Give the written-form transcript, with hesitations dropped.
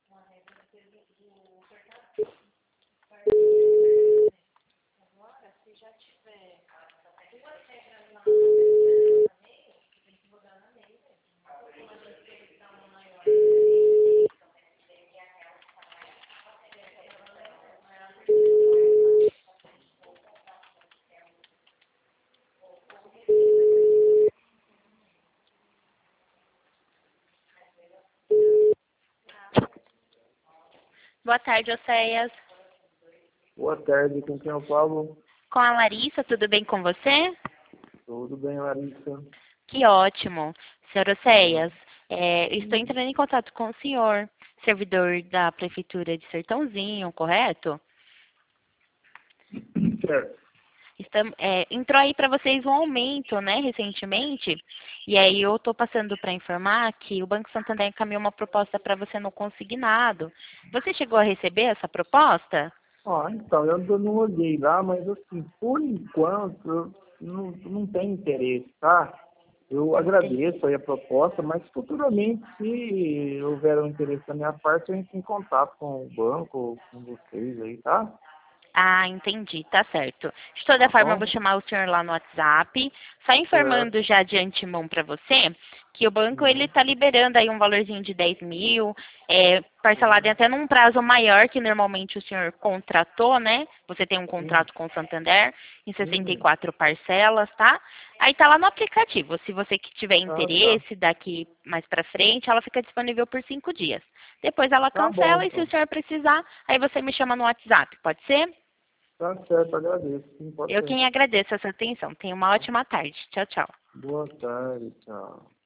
Boa tarde, Océias. Boa tarde, com quem eu falo? Com a Larissa, tudo bem com você? Tudo bem, Larissa? Que ótimo. Senhor Océias, estou entrando em contato com o senhor, servidor da Prefeitura de Sertãozinho, correto? Certo. Entrou aí para vocês um aumento, né, recentemente, e aí eu estou passando para informar que o Banco Santander encaminhou uma proposta para você no consignado. Você chegou a receber essa proposta? Então, eu ainda não olhei lá, mas assim, por enquanto, eu não tenho interesse, tá? Eu agradeço aí a proposta, mas futuramente, se houver um interesse da minha parte, eu entro em contato com o banco, com vocês aí, tá? Ah, entendi, tá certo. De toda Tá forma, eu bom? vou chamar o senhor lá no WhatsApp, só Certo. informando já de antemão para você que o banco ele Uhum. está liberando aí um valorzinho de 10 mil, parcelado em Uhum. até num prazo maior que normalmente o senhor contratou, né? Você tem um Sim. contrato com o Santander em Sim. 64 parcelas, tá? Aí tá lá no aplicativo. Se você que tiver Ah, tá. interesse daqui mais para frente, ela fica disponível por 5 dias. Depois ela Tá bom, cancela e se o então. senhor precisar, aí você me chama no WhatsApp, pode ser? Tá certo, agradeço. Sim, pode Eu ser. quem agradeço a sua atenção. Tenha uma ótima tarde. Tchau, tchau. Boa tarde, tchau.